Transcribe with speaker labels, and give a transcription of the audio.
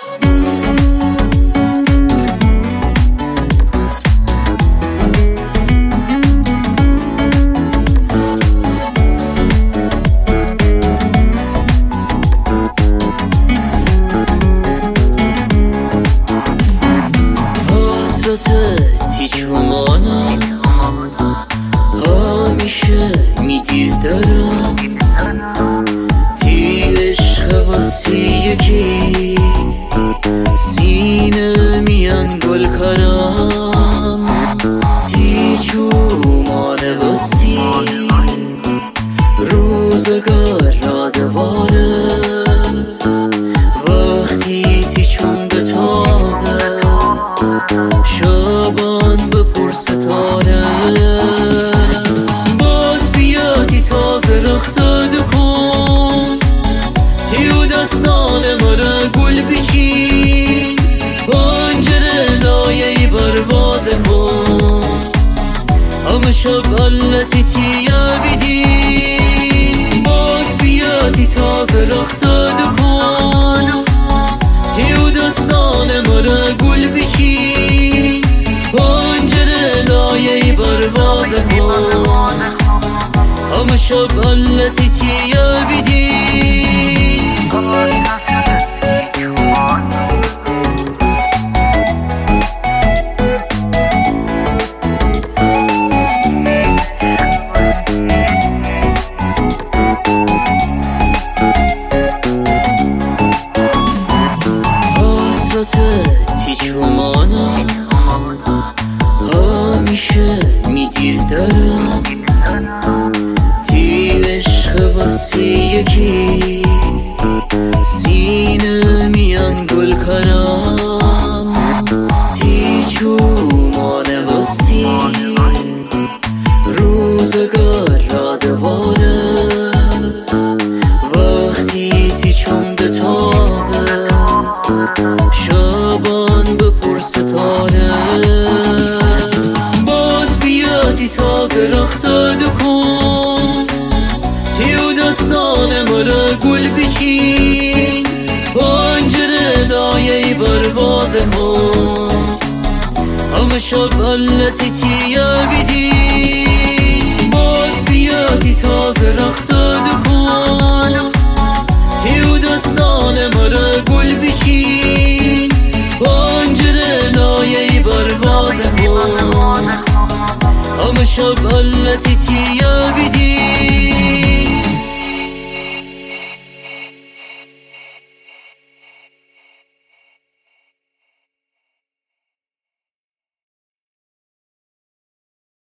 Speaker 1: حسرتت چمانم همیشه میگیر دارم تی عشق واسه یکی سینه میان گل کنم تی چومانه واسه روزگار را دواره وقتی تی چون به تابه شبان بپر ستاره باز بیادی تازه رختاد کن تیو دستان مرا گل بیچی پنجره لایه برواز کن همه شب علتی تیا بیدی باز بیادی تازه رختاد کن تیو دستان مرا گل بیچی پنجره لایه برواز کن همه شب علتی تیا بیدی حسرتت چمانم همیشه میگیر دارم تی عشق واسه یکی سینه میان گل کنم تی چومانه واسه روزگار را دواره وقتی تی چون به تابه شبان بپر ستاره باز بیادی تازه رختاد کن تیو دستان مرا گل بیچی پنجره لایه برواز کن همه شب علتی تیا بیدی باز بیادی تازه رختاد کن تیو دستان مرا گل بیچی پنجره لایه برواز کن همه شب علتی تیا بیدی